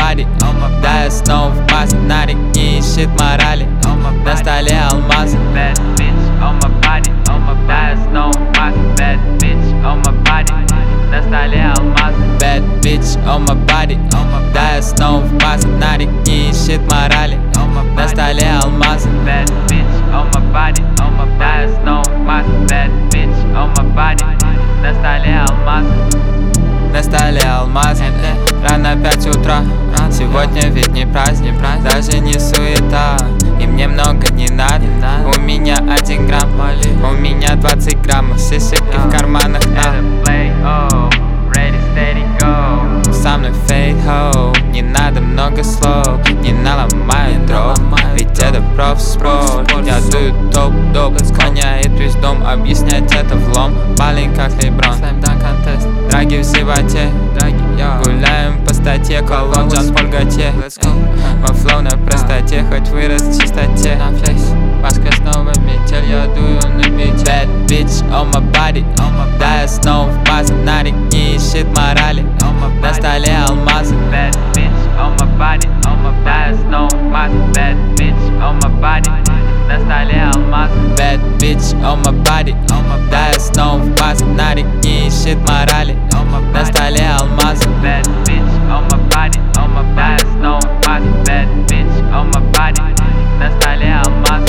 body. Да, я снова в масле, на реке ищет морали. На столе алмазы. Bad bitch on my body. Да, я снова в масле. Bad bitch on my body. На столе алмазы. Bad bitch on my body. Да, я снова в масле, на реке ищет морали. На столе алмазы. Bad bitch on my body. Да, я снова в масле. Bad bitch on my body. На столе алмазы. На столе алмазы. Рано 5 утра. Сегодня ведь не праздник, даже не суета. И мне много не надо. У меня 1 грамм, у меня 20 граммов. Сисек в карманах Это play, oh, ready, steady, go. Со мной fade ho. Не надо много слов, не наломаю дров. Ведь это профспорт. Я дую топ-доп, склоняет весь дом. Объяснять это влом, баллин как Леброн. Драги в животе, гуляем по статье, колон Джан Поль Готье. Мой флоу на простоте, хоть вырос в чистоте. Пашка снова метель, я дую на бите. Bad bitch on my body. Да, я снова в масле, на реке ищет морали. На столе алмазы. Bad bitch on my body. Да, я снова в масле. Bad bitch on my body. На столе алмазы. Bad bitch on my body. Да, я снова в масле, на реке ищет морали. На столе алмазы. Bad bitch on my body. Да, я снова в масле. Bad bitch on my body. На столе алмазы.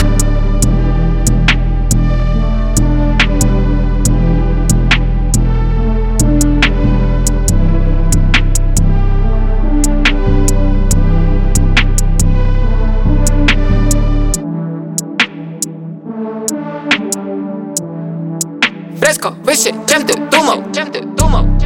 Фреско выше, чем ты думал,